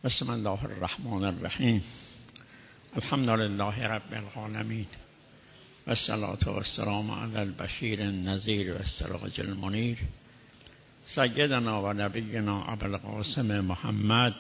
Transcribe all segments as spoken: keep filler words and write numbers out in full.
بسم الله الرحمن الرحیم. الحمد لله رب العالمین و الصلاة و السلام علی البشیر النذیر و السراج المنیر سیدنا و نبینا ابو القاسم محمد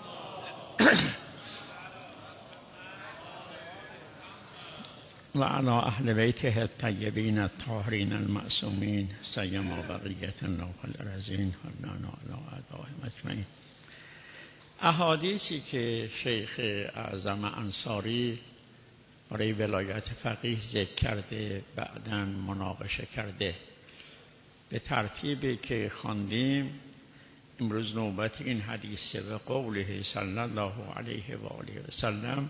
و علی اهل بیته الطیبین الطاهرین المعصومین سیما بقیة الله الارضین و لنا علی اعدائهم اجمعین. احادیثی که شیخ اعظم انصاری برای ولایت فقیه ذکر کرده، بعداً مناقشه کرده، به ترتیبی که خواندیم امروز نوبت این حدیث و قوله صلی الله علیه و آله و سلم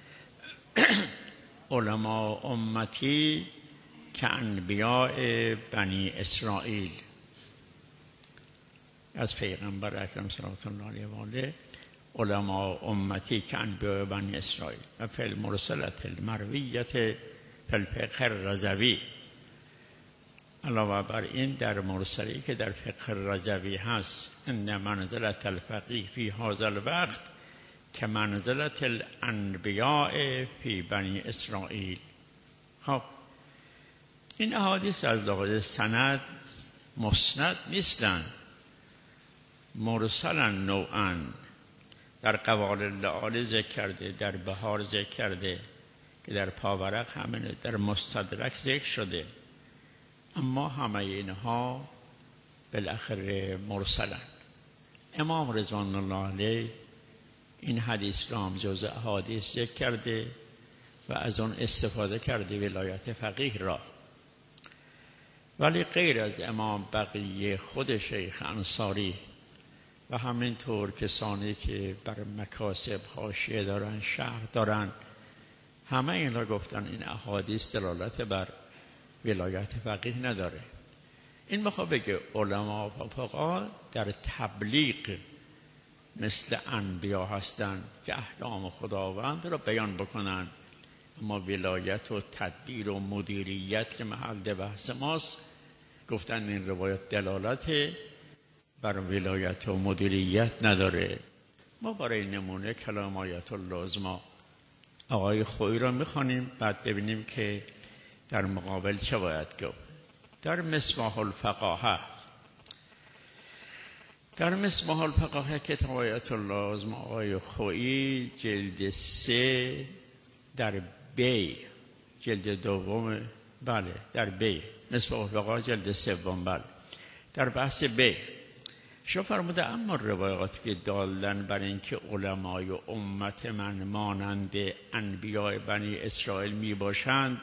علماء امتی که انبیاء بنی اسرائیل، از پیغمبر اکرم صلی الله علیه و آله، علماء امتی که انبیاء بنی اسرائیل و فی المرسلت المرویت فی الفقه الرضوی. علاوه بر این در مرسلی که در فقه الرضوی هست، ان منزلت الفقیه فی هذا الوقت که منزلت الانبیاء فی بنی اسرائیل. خب این احادیث از لحاظ سند مسند نیستند، مرسلا نوعا. در قوالب لعالی ذکر کرده، در بهار ذکر کرده که در پاورق همینه، در مستدرک ذکر شده، اما همه اینها بالاخره مرسلن. امام رضوان الله علیه این حدیث را هم جز احادیث ذکر کرده و از اون استفاده کرده ولایت فقیه را. ولی غیر از امام بقیه، خود شیخ انصاری و همینطور کسانی که بر مکاسب حاشیه دارن، شرح دارن، همه این را گفتن این احادیث دلالت بر ولایت فقیه نداره. این میخواد بگه علما و فقها در تبلیغ مثل انبیا هستند که احکام خداوند را بیان بکنن، اما ولایت و تدبیر و مدیریت که محل بحث ماست، گفتن این روایت دلالت بر ولایت و مدیریت نداره. ما برای نمونه کلام آیت الله عظمی آقای خویی را میخوانیم، بعد ببینیم که در مقابل چه باید گفت. در مصباح الفقاهه در مصباح الفقاهه کتاب آیت الله عظمی آقای خویی، جلد سه، در بی، جلد دوم، بله در بی، مصباح الفقاهه جلد سوم، بله در بحث بی شو فرموده اما روایاتی که دالن بر این که علمای امت من مانند انبیاء بنی اسرائیل می باشند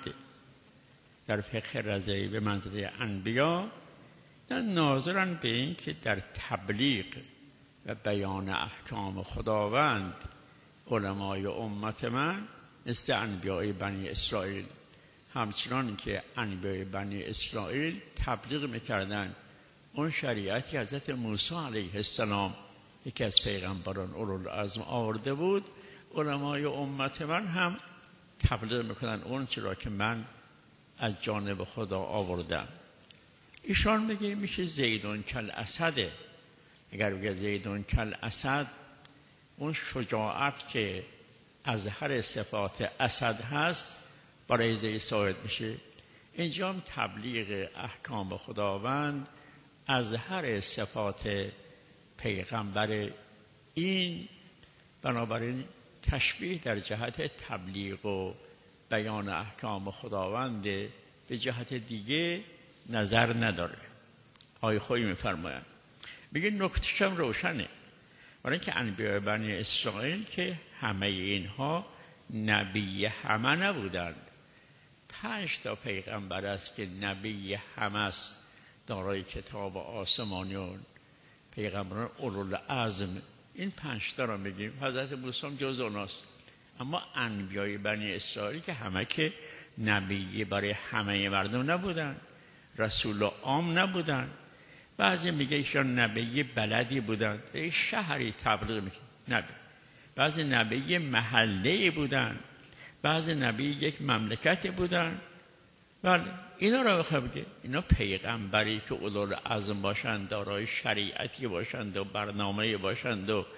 در فقه رضوی به منزله انبیا، ناظرن به این که در تبلیغ و بیان احکام خداوند علمای امت من مثل انبیاء بنی اسرائیل، همچنان که انبیاء بنی اسرائیل تبلیغ میکردن اون شریعتی که حضرت موسی علیه السلام یکی از پیغمبران اولوالعزم آورده بود، علمای امت من هم تبلیغ میکنن اون چرا که من از جانب خدا آوردم. ایشان میگه میشه زیدون کل اسده. اگر بگه زیدون کل اسد، اون شجاعت که از هر صفات اسد هست برای زید ثابت میشه. اینجا هم تبلیغ احکام خداوند از هر صفات پیغمبر، این بنابراین تشبیه در جهت تبلیغ و بیان احکام خداوند به جهت دیگه نظر نداره. آقای خویی میفرمایند، میگه نکته‌ش هم روشنه، برای اینکه انبیاء بنی اسرائیل که همه اینها نبی همه نبودند. پنج تا پیغمبر است که نبی همه است، دارای کتاب آسمانی و پیغمبران اولوالعزم. این پنج تا را میگیم، حضرت موسی هم جز اوناست. اما انبیای بنی اسرائیل که همه که نبی برای همه مردم نبودن، رسول عام نبودن. بعضی میگه ایشان نبی بلدی بودن، به شهری تبلیغ میکنن نبی. بعضی نبی محله بودن، بعضی نبی یک مملکت بودن. ولی اینا را بخواه بگه اینا پیغمبری که اولوالعزم باشند، دارای شریعتی باشند و برنامه باشند و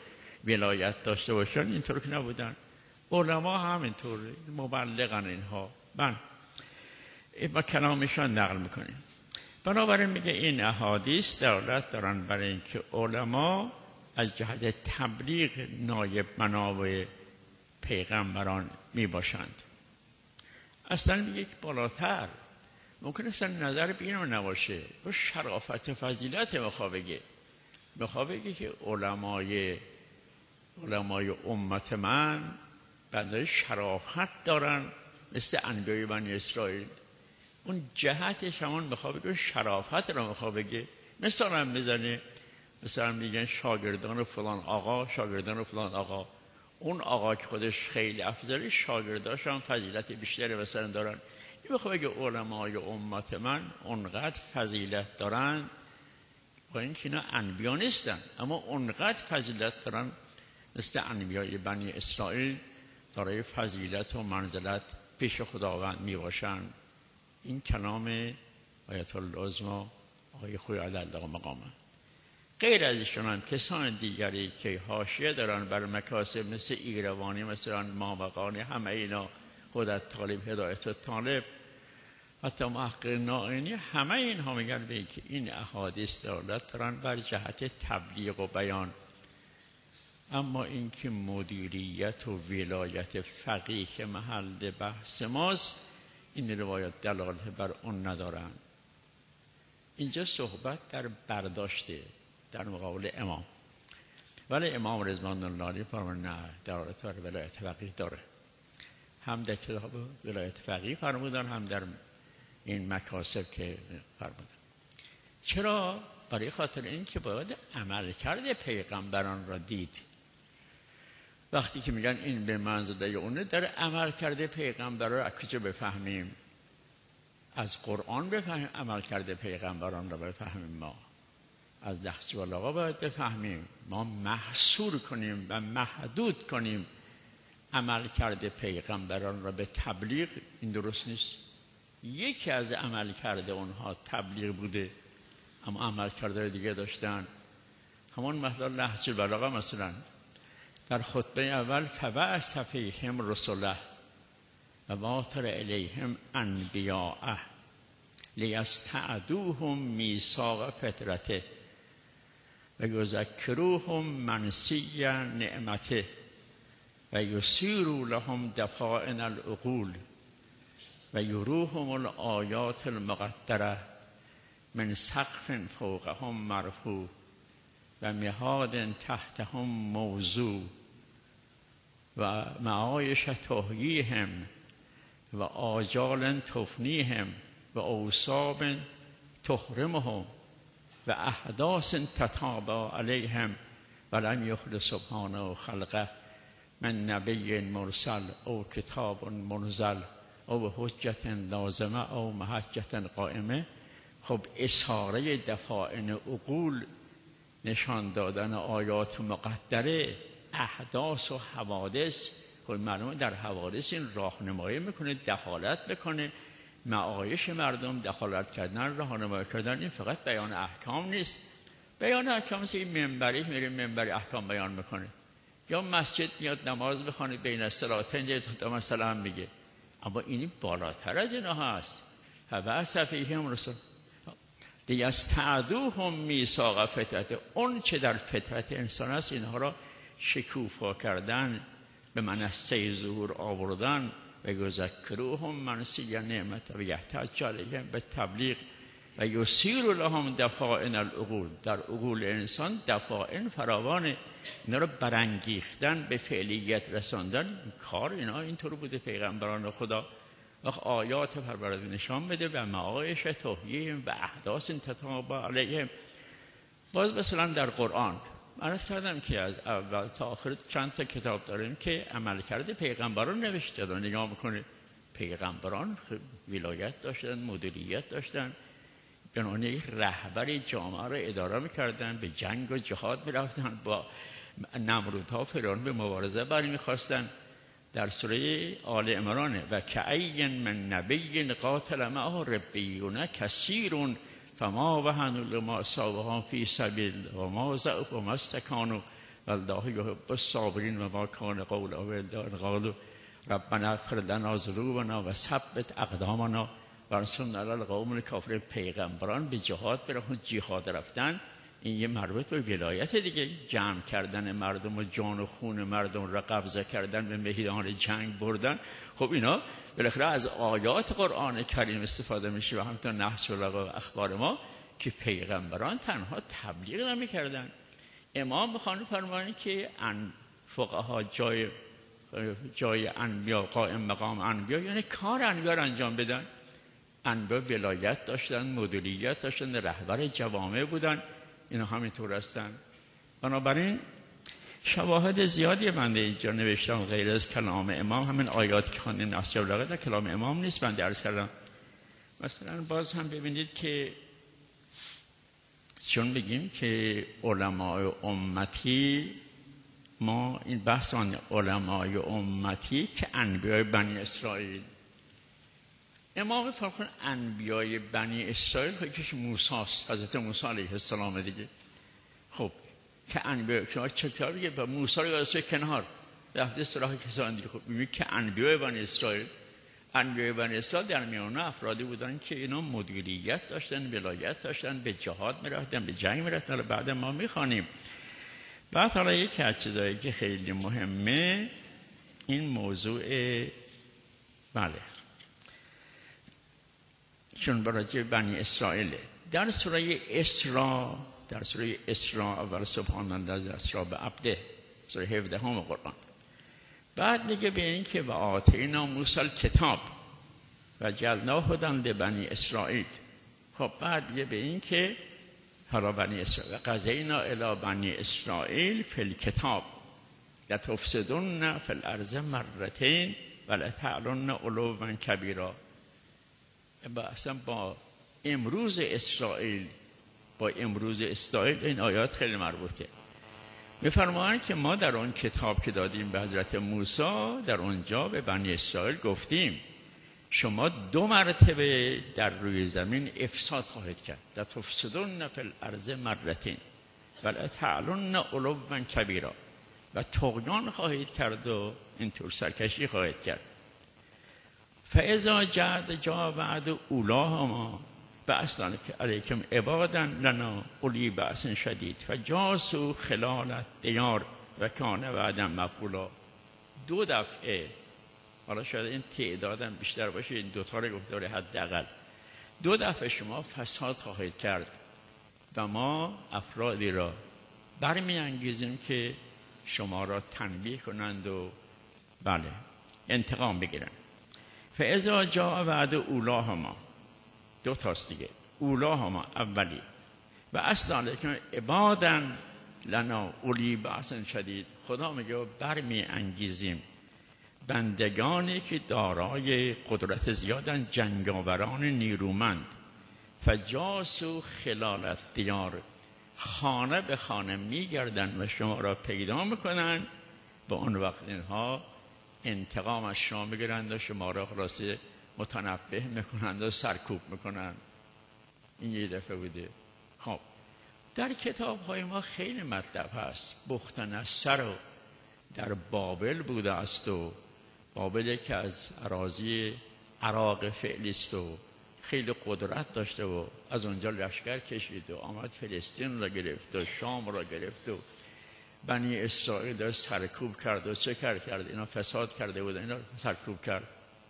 ولایت داشته باشن، اینطور که نبودن. علما همینطور مبلغن اینها. من ما کلامشان نقل میکنیم. بنابراین میگه این احادیث دلالت دارن برای اینکه علما از جهت تبلیغ نایب منابع پیغمبران میباشند. اصلا میگه که بالاتر ممکن اصلا نظر به اینم نباشه، با شرافت فضیلت میخواه بگه میخواه بگه که علمای علمای امت من بنده شرافت دارن مثل انبیای بنی اسرائیل. اون جهتش همون میخواه بگه شرافت رو میخواه بگه. مثلا هم بزنه، مثلا میگن شاگردان فلان آقا، شاگردان فلان آقا، اون آقا که خودش خیلی افضله شاگرداش هم فضیلت بیشتری مثلا دارن. این میخواه بگه علمای امت من اونقدر فضیلت دارن، با اینکه اینا انبیا نیستن اما اونقدر فضیلت دارن مثل انبیای بنی اسرائیل دارای فضیلت و منزلت پیش خداوند می باشن. این کلام آیت الله عظما آقای خوی علی الله مقامه. غیر از ایشون هم کسان دیگری که حاشیه دارن بر مکاسب مثل ایروانی، مثلا مابقانی، همه اینا، خودت طالب، هدایت طالب، حتی محقق نائینی، همه اینها میگن به اینکه این احادیث دلالت دارن بر جهت تبلیغ و بیان. اما اینکه مدیریت و ولایت فقیه محل بحث ماست، این روایت دلالت بر اون ندارن. اینجا صحبت در برداشته در مقابل امام، ولی امام رضوان الله علیه فرمان نه، دلالت بر ولایت فقیه داره. هم در کتاب ولایت فقیه فرمودن، هم در این مکاسب که فرمودن. چرا؟ برای خاطر این که باید عمل کرده پیغمبران را دید. وقتی که میگن این به منزله اونه، در عمل کرده پیغمبران را کجا بفهمیم؟ از قرآن بفهمیم عمل کرده پیغمبران را بفهمیم. ما از نهج البلاغه باید بفهمیم، ما محصور کنیم و محدود کنیم عمل کرده پیغمبران را به تبلیغ. این درست نیست. یکی از عمل کرده اونها تبلیغ بوده، اما عمل کرده دیگه داشتن. همون مثلا نهج البلاغه مثلا در خطبه اول فبعث فیهم رسله و واتر الیهم انبیاءه لیستعدوهم میثاق فطرته و یذکروهم منسی نعمته و یسیروا لهم دفائن العقول و یروهم الآیات المقدره من سقف فوقهم مرفوع و مهاد تحتهم موضوع و معایش تحییهم و آجال تفنیهم و اوصاب تحرمهم و احداث تتابع علیهم و لم یخل سبحانه خلقه من نبی مرسل او کتاب منزل او حجت لازمه او محجت قائمه. خب اظهاره دفائن عقول، نشان دادن آیات مقدره، احداث و حوادث، خب معلومه در حوادث این راهنمایی میکنه، دخالت بکنه، معایش مردم دخالت کردن، راهنمایی کردن. این فقط بیان احکام نیست. بیان احکام مثل این منبری میره منبری احکام بیان میکنه، یا مسجد میاد نماز بخونه بین الصلاتین تا مثلا میگه، اما این بالاتر از اینا هست. فبعث فیهم رسول لیستعدوهم میثاق فطرته. اون چه در فطرت انسان است اینها را شکوفا کردن، به منصه ظهور آوردن و یذکروهم منسی نعمت و یحتج علیهم به تبلیغ و یسیر لهم دفائن العقول. در عقول انسان دفائن فراوانه، اینا را برانگیختن، به فعلیت رساندن. کار اینا اینطور بوده پیغمبران خدا. وقت آیات پروردگار نشان بده و معایش تحییهم و احداث تتابع علیهم. باز مثلا در قرآن من عرض کردم که از اول تا آخر چند تا کتاب داریم که عمل کرده پیغمبران نوشته دارن. نگاه میکنه پیغمبران ولایت داشتن، مدیریت داشتن، بنابراین یک رهبر جامعه را اداره میکردن، به جنگ و جهاد میرفتن، با نمرودها فرعون به مبارزه برمی میخواستن. در سوره آل عمران و کأی من نبی قاتل معه ربیون کثیر فما وهنوا لما اصابهم فی سبیل و ما ضعفوا و ما استکانوا والله یحب الصابرین و ما کان قولهم الا ان قالوا ربنا اغفر لنا ذنوبنا و ثبت اقدامنا و انصرنا علی القوم الکافرین. پیغمبران به جهاد برن، جهاد رفتن، این یه مربوط به ولایت دیگه، جمع کردن مردم و جان و خون مردم را قبضه کردن، به میدان جنگ بردن. خب اینا بالاخره از آیات قرآن کریم استفاده میشه و همینطور نحس و لغو و اخبار ما که پیغمبران تنها تبلیغ نمیکردن. امام بخوانی فرمانی که ان فقها جای جای انبیا قائم مقام انبیا، یعنی کار انبیا را انجام بدن. انبیا ولایت داشتن، مدیریت داشتن، رهبر جوامع بودن، اینا همینطور هستن. بنابراین شواهد زیادی بنده اینجا نوشتم غیر از کلام امام. همین آیات که خواندیم نحس و لغو در کلام امام نیست، بنده عرض کردم. مثلا باز هم ببینید که چون بگیم که علمای امتی، ما این بحث آن علمای امتی که انبیای بنی اسرائیل، امام فرخون انبیای بنی اسرائیل که موسی است، حضرت موسی علیه السلام دیگه. خب که انبیای شما چطور بگه با موسی رو گذاشته کنار رفته سراغ کسان دیگه. خب میگه که انبیای بنی اسرائیل، انبیای بنی اسرائیل در میان افرادی بودن که اینا مدیریت داشتن، ولایت داشتن، به جهاد میرفتن، به جنگ میرفتن. بعد ما میخوانیم. بعد حالا یکی از چیزایی که خیلی مهمه این موضوع، بله، چون برای بنی اسرائیل در سوره اسراء، در سوره اسراء اول سبحان الله اسراء به عبده، سوره هفده هم قرآن، بعد میگه به این که و آتینا موسی الکتاب و جعلناه هدی لبنی اسرائیل. خب بعد میگه به این که حالا بنی اسرائیل و قضینا الی بنی اسرائیل فی الکتاب لتفسدن فی الارض مرتین و لتعلن علوا کبیرا. اصلا با امروز اسرائیل، با امروز اسرائیل این آیات خیلی مربوطه. میفرمایند که ما در اون کتاب که دادیم به حضرت موسی، در اونجا به بنی اسرائیل گفتیم شما دو مرتبه در روی زمین افساد خواهید کرد، لتفسدن فی الارض مرتین و لتعلن علوا کبیرا، و طغیان خواهید کرد و اینطور سرکشی خواهید کرد. فاذا جاء جاء بعد اولاهما بعثنا علیکم عبادا لنا اولی بأس شدید فجاسوا خلال الدیار و کان وعدا مفعولا. دو دفعه، حالا شاید این تعدادم بیشتر باشه، این دوتا رو گفته حداقل دو دفعه شما فساد خواهید کرد و ما افرادی را برمی انگیزیم که شما را تنبیه کنند و بله انتقام بگیرند. فاذا جاء بعد اولاهما، دو تاست دیگه، اولاهما اولی، و اصلا علیکم عبادا لنا اولی بأس شدید، خدا میگه برمی انگیزیم بندگانی که دارای قدرت زیادن، جنگاوران نیرومند، فجاسوا خلال الدیار، خانه به خانه میگردن و شما را پیدا میکنن، با اون وقت اینها انتقام از شما میگیرند و شما را خلاصه متنبه میکنند و سرکوب میکنند. این یه دفعه بوده. خب در کتاب های ما خیلی مطلب هست. بختنصر رو در بابل بوده است و بابل که از اراضی عراق فعلی است و خیلی قدرت داشته و از اونجا لشکر کشید و آمد فلسطین را گرفت و شام را گرفت و بنی اسرائیل را سرکوب کرد و چه کرد کرد اینا فساد کرده بودن، اینا سرکوب کرد.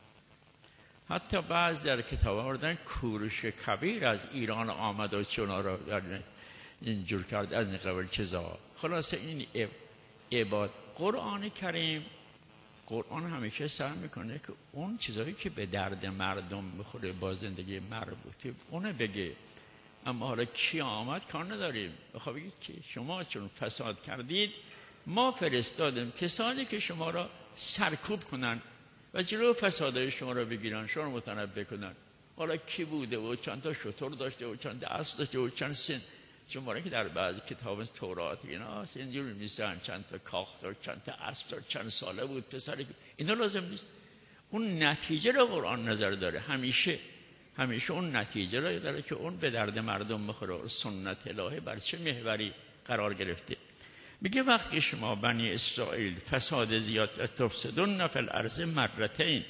حتی بعض در کتاب آوردن کورش کبیر از ایران آمد و چونا را اینجور کرد از این قبل چیزا. خلاصه این عباد قرآن کریم، قرآن همیشه سعی میکنه که اون چیزایی که به درد مردم بخوره، با زندگی مربوطه، اونه بگه. اما حالا کی آمد کار نداریم. بخواه بگید که شما چون فساد کردید ما فرستادیم کسانی که شما را سرکوب کنن و جلو فسادهای شما را بگیرن، شما را متنبه کنن. حالا کی بوده و چند تا شتر داشته و چند تا اسب داشته و چند سن، شما را که در بعضی کتاب تورات اینا اینجور می‌نویسن چند تا کاخ داشت، چند تا اسب داشت، چند ساله بود پسری. اینا لازم نیست. اون نتیجه را قرآن نظر داره. همیشه همیشه اون نتیجه را داره که اون به درد مردم بخوره. سنت الهی بر چه محوری قرار گرفته. میگه وقتی شما بنی اسرائیل فساد زیاد از تفسدون فی الارض مرتین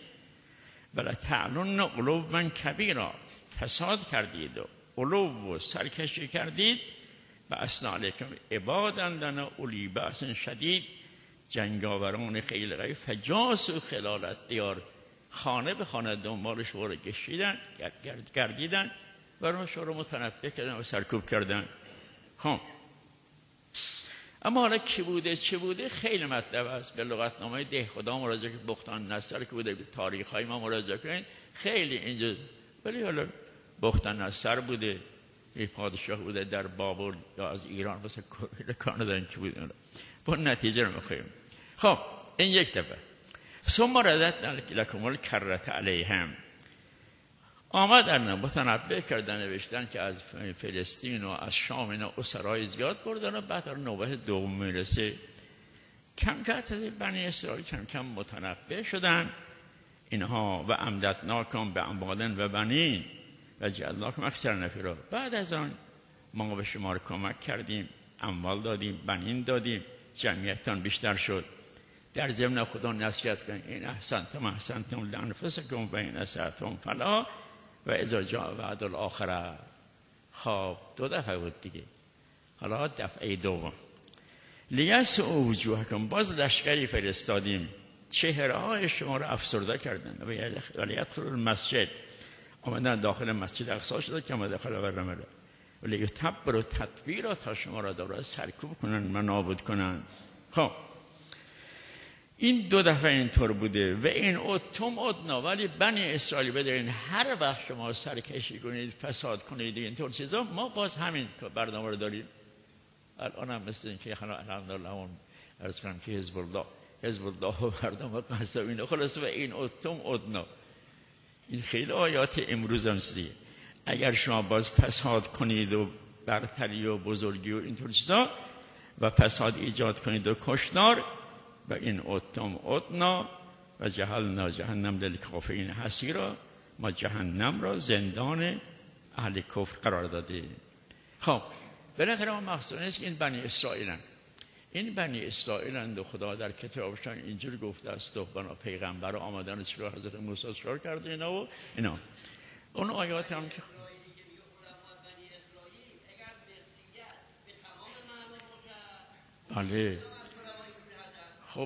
ولتعلن علوا کبیرا، فساد کردید و علو و سرکشی کردید و اصلا علیکم عبادا لنا اولی بأس شدید، جنگاوران خیلی قوی فجاسوا خلال دیار، خانه به خانه دنبال شما رو گشیدن گردیدن و رو شما رو متنبه کردن و سرکوب کردن. خب اما حالا کی بوده چه بوده خیلی مطلب است. به لغتنامه دهخدا مراجعه کنید، بختان نصر که بوده، به تاریخ های ما مراجعه کنید خیلی اینجا. ولی حالا بختان نصر بوده، یک پادشاه بوده در بابل یا از ایران مثلا کانادا کی بوده، با نتیجه رو میخوایم. خب این یک دفعه. ثم رددنا لکم الکرة علیهم، آمدن متنبه کردن نوشتن که از فلسطین و از شام اینا اسرای زیاد بردن و بعد نوبت دوم میرسه. کم کم از بنی اسرائیل کم کم متنبه شدن اینها و امددناکم به اموال و بنین و جعلناکم اکثر نفرا. بعد از آن ما به شما رو کمک کردیم، اموال دادیم، بنین دادیم، جمعیتتان بیشتر شد. در ضمن خدا نصیحت کنید این احسنتم احسنتم لانفسکم و این اسأتم فلا و اذا جاء وعد الاخره. خب دو دفعه بود دیگه، حالا دفعه دوم. لیسعوا وجوهکم، باز لشکری فرستادیم چهره های شما رو افسرده کردن. و لیدخلوا المسجد، آمدن داخل مسجد اقصی شده که ما داخل ورمره ولی یتبروا تتبیرا، تا شما را دوباره سرکوب کنن و نابود کنن. خب این دو دفعه اینطور بوده. و این اتم ادنا، ولی بنی اسرائیل بدارین هر وقت شما سرکشی کنید فساد کنید اینطور چیزا، ما باز همین برنامه رو داریم. الان هم مثل این که الحمدلله اون عرض کنم که حزب الله حزب الله و برنامه قصد اینه. خلاص و این اتم ادنا، این خیلی آیات امروز هم سیه. اگر شما باز فساد کنید و برتری و بزرگی و اینطور چیزا و فساد ایجاد کنید و کشتار، و این اتم ادنا و جعلنا جهنم للکافرین حصیرا، ما جهنم را زندان اهل کفر قرار داده. خب بالاخره ما مقصود نیست که این بنی اسرائیلن، این بنی اسرائیلند و خدا در کتابشان اینجور گفته است و بنا پیغمبر آمدن چرا حضرت موسی چرا کرده اینا و اینا. اون آیات هم که بله خب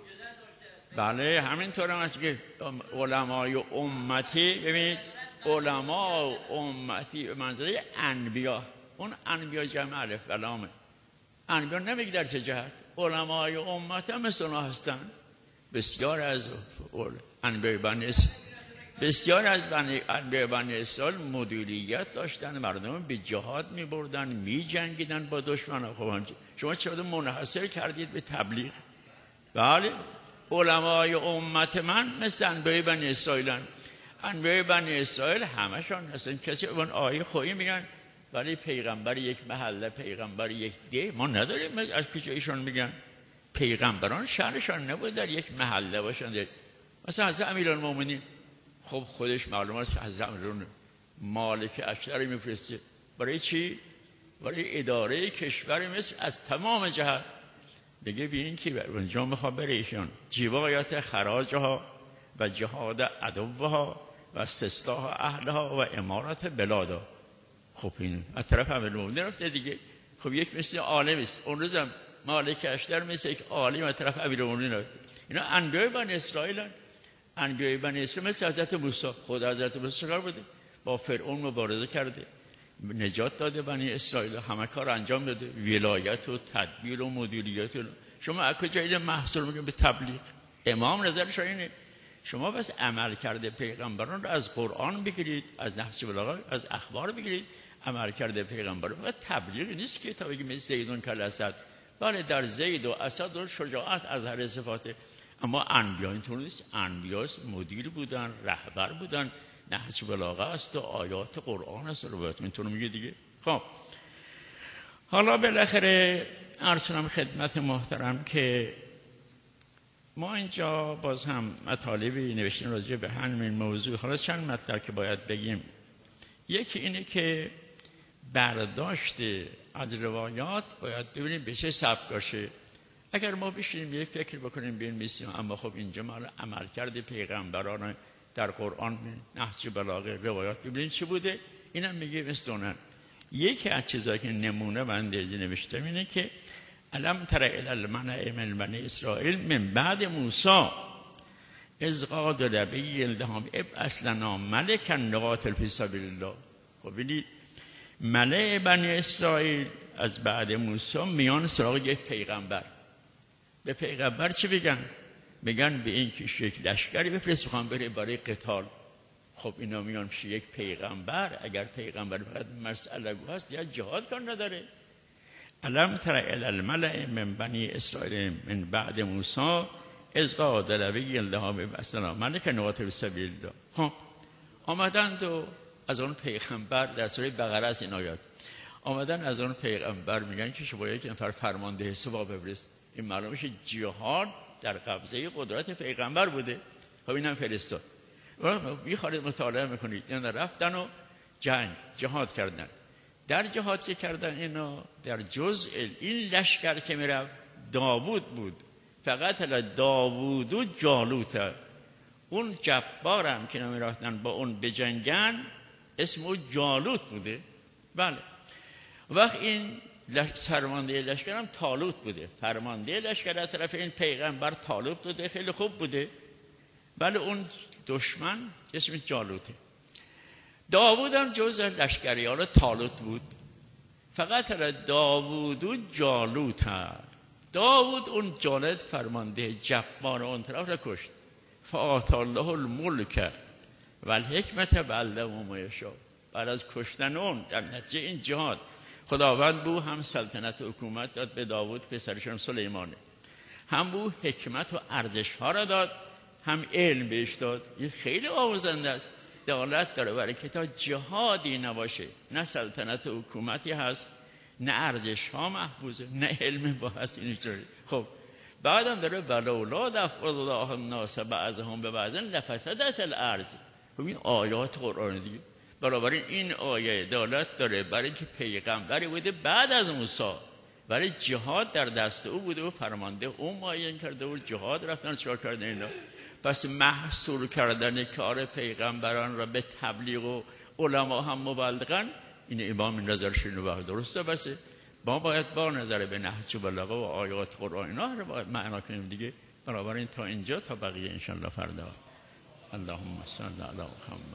بله همینطور هم هست که علمای امتی، ببینید علما امتی به منظره انبیا، اون انبیا جمع الف و لامه. انبیا نمیگه در چه جهت، علمای امت هم مثل اونا هستن. بسیار از انبیاء بنی بسیار از بنی انبیاء بنی اسرائیل مدیریت داشتن، مردم به جهاد میبردن، میجنگیدن با دشمن. خب شما چرا منحصر کردید به تبلیغ؟ بله علمای امت من مثل انبیاء بنی اسرائیلن. انبیاء بنی اسرائیل همشان هستن. کسی اون آیه خویی میگن ولی پیغمبر یک محله، پیغمبر یک ده ما نداریم. از پیش ایشان میگن پیغمبران شأنشان نبود در یک محله باشند. مثلا حضرت امیرالمومنین، خب خودش معلوم است که حضرت امیرالمومنین مالک اشتر میفرسته برای چی؟ برای اداره کشور مصر از تمام جهت. دیگه ببینید که اونجا میخواد بره ایشان جبایت خراجها و جهاد عدوها و استصلاح اهلها و امارت بلادها. خب این از طرف امیرالمومنین رفته دیگه. خب یک مثل عالم است، اون روزم مالک اشتر مثل یک عالم از طرف امیرالمومنین رفته. اینا انبیاء بنی اسرائیلن. انبیاء بنی اسرائیل مثل حضرت موسی، خود حضرت موسی کار بوده، با فرعون مبارزه کرده، نجات داده بنی اسرائیل، همه کار انجام داده، ولایت و تدبیر و مدیریت. شما از کجا محصول میگن به تبلیغ؟ امام نظرش اینه شما بس عمل کرده پیغمبران رو از قرآن بگیرید، از نهج البلاغه، از اخبار بگیرید، عمل کرده پیغمبران. و تبلیغ نیست که تا بگیم مثل زیدون کل اسد. بله در زید و اسد و شجاعت از هر صفاته، اما انبیا اینطور نیست. انبیا مدیر بودن، رهبر بودن، نهج بلاغه است و آیات قرآن است، روایت اینطور میگه دیگه. خب حالا بالاخره عرض کنم خدمت محترم که ما اینجا باز هم مطالبی نوشتیم راجع به همین موضوع. حالا چند مطلب که باید بگیم. یکی اینه که برداشت از روایات باید ببینیم به چه سبک باشه. اگر ما بشینیم یه فکر بکنیم بنویسیم، اما خب اینجا ما عملکرد پیغمبران در قرآن، نهج بلاغه، روایات ببینید چی بوده. اینم میگه مثل یکی از چیزایی که نمونه من دیگه نوشتم اینه که الم تر الی الملأ من بنی اسرائیل من بعد موسی اذ قال لنبی لهم ابعث لنا ملکا نقاتل فی سبیل الله. خب ببینید ملأ بنی اسرائیل از بعد موسی میان سراغ یک پیغمبر. به پیغمبر چی بگن؟ میگن به این که یک لشکری بفرست میخوام بره برای قتال. خب اینا میان پیش یک پیغمبر، اگر پیغمبر فقط مسئله گو هست یا جهاد کار نداره. الم تر الی الملأ من بنی اسرائیل من بعد موسی اذ قال لنبی لهم ابعث لنا ملکا نقاتل فی سبیل الله. خب آمدند و از اون پیغمبر، در سوره بقره است این آیات، آمدن از اون پیغمبر میگن که شما یک نفر فرمانده سبا بفرست. این معلومه که جهاد در قبضه قدرت پیغمبر بوده. خب اینم فرستاد. میخواد مطالعه میکنید اینا رفتن و جنگ جهاد کردن. در جهاد که کردن اینا در جزء این لشکر که میرفت داوود بود. فقط داوود و جالوت، اون جبارم که نمیرفتن با اون بجنگن اسم او جالوت بوده. بله. وقت این فرمانده لشکر هم طالوت بوده. فرمانده لشکر از طرف این پیغمبر طالوت بوده، خیلی خوب بوده. بله اون دشمن اسم جالوته. داوود هم جز لشکریان طالوت بود. فقط داوود و جالوت هم. داوود اون جالوت فرمانده جبار اون طرف را کشت. فآتی الله الملک و الحکمت و علمه ما یشاء. بعد از کشتن اون در نتیجه این جهاد خداوند بو هم سلطنت و حکومت داد به داوود پسرشون سلیمانه، هم بو حکمت و ارزش ها را داد، هم علم بهش داد. این خیلی آموزنده است، دلالت داره برای که تا جهادی نباشه نه سلطنت و حکومتی هست، نه ارزش ها محفوظه، نه علم با هست اینجوری. خب بعدم داره ولولا دفع الله الناس بعضهم ببعض لفسدت الارض. خب این آیات قرآن دیگه. بنابراین این آیه دلالت داره برای که پیغمبری بوده بعد از موسی، برای جهاد در دست او بوده و فرمانده او معین کرده و جهاد رفتن چهار کردن اینا. پس محصول کردن کار پیغمبران را به تبلیغ و علما هم مبلغن، این امام نظرشون رو درسته. بس ما باید با نظر به نهج بلاغه و آیات قرآن اینا رو باید معنا کنیم دیگه. بنابراین تا اینجا، تا بقیه انشالله فردا. اللهم صل علی محمد.